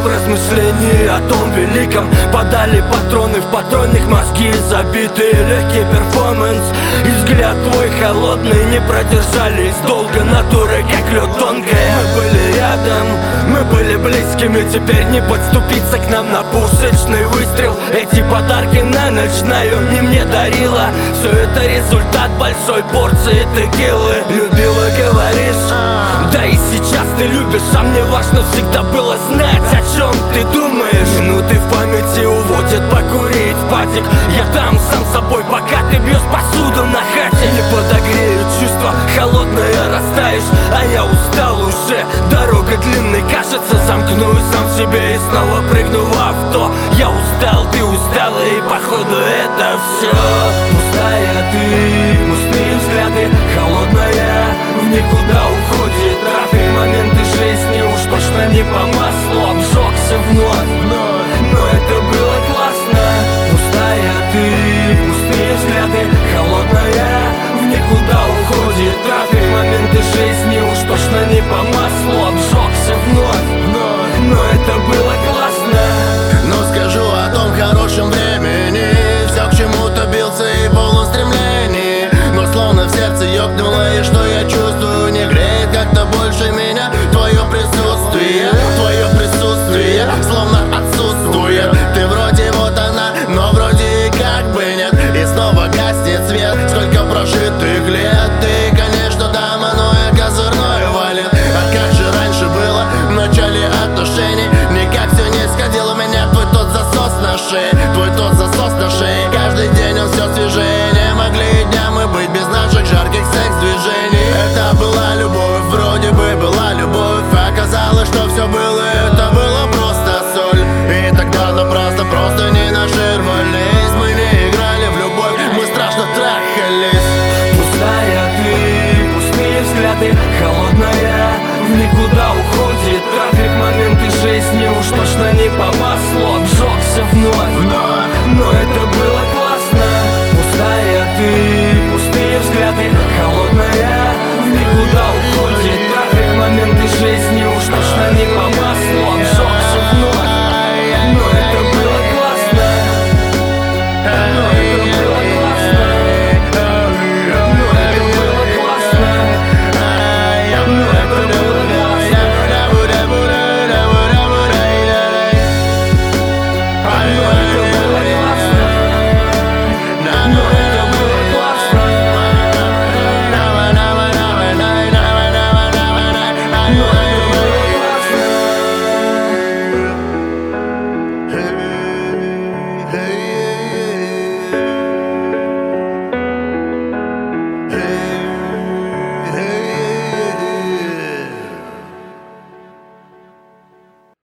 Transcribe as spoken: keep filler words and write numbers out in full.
в размышлении о том великом. Подали патроны в патронник, мозги забитые, легкий перформанс. И взгляд твой холодный, не продержались долго, натура как лед тонкая. Мы были рядом, мы были близкими, теперь не подступиться к нам на пушечный выстрел. Эти подарки на ночь наем не мне дарила. Все это результат большой порции текилы. Любила, говоришь, да и сейчас ты любишь. А мне важно всегда было знать, о чем ты думаешь. Минуты в памяти уводят покурить патик. Я там сам собой, пока ты бьешь посуду на хате. Не подогреют чувства, холодное растаешь. А я устал уже, дорога длинной, кажется, замкнусь сам в себе и снова прыгну в авто. Я устал, ты устала, и походу это все. Пустая ты.